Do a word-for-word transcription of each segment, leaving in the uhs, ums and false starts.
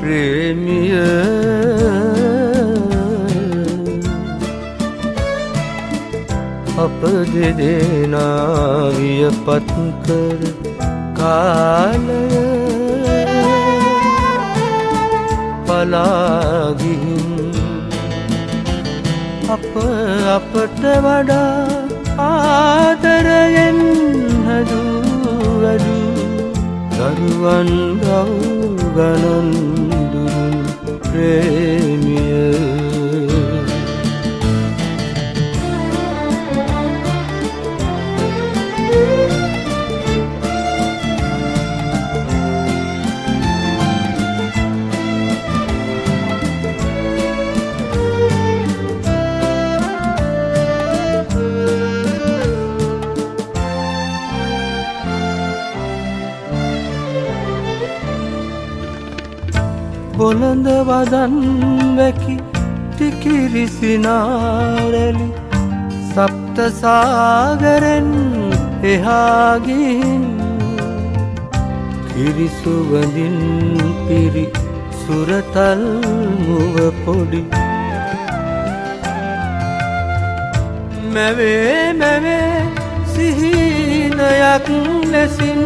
ප්‍රේමිය අප දෙදෙනා වියපත් කර කාලය පලා ගිහින් අප අපට වඩා ආදරයෙන් හැදුවැඩු දරුවන් ගව් ගණන් දුරුන් ප්‍රේමිය බොළඳ වදන් වැකි ටිකිරිසිනාරැලි සප්ත සාගරෙන් එහා ගිහින් කිරිසුවඳින් පිරි සුරතල් මුව පොඩි මැවේ මැවේ සිහිනයක් ලෙසින්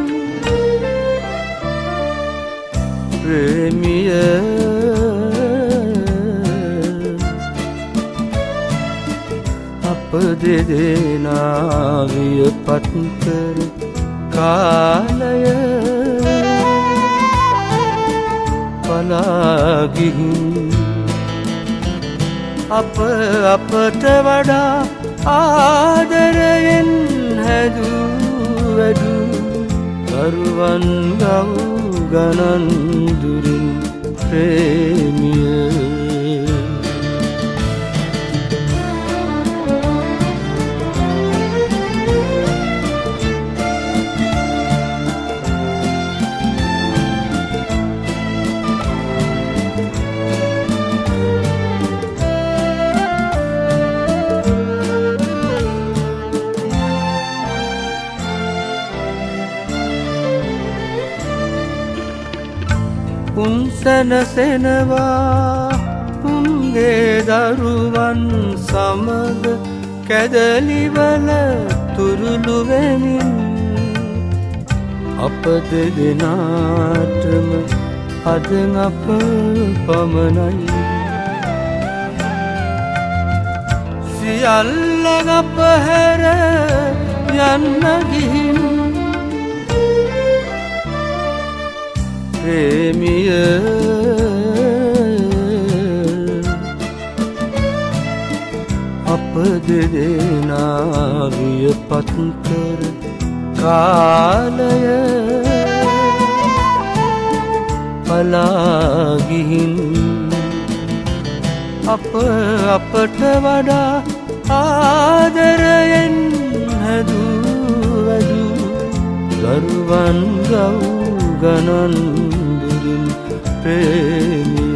ප්‍රේමිය අප දෙදෙනා වියපත් කර කාලය පලා ගිහින් අප අපට වඩා ආදරයෙන් හැදුවැඩු දරුවන් ගව් ගණන් දුරින් ප්‍රේමිය උන් සැනසෙනවා උන්ගේ දරුවන් සමග කැදලිවල තුරුළු වෙමින් අප දෙදෙනාටම අද අප පමණයි සියල්ල අප හැර යන්න ගිහින් ප්‍රේමිය අප දෙදෙනා වියපත් කර කාලය පලා ගිහින් අප අපට වඩා ආදරයෙන් හැදුවැඩු දරුවන් ගව් ගණන් දුරින් ප්‍රේමිය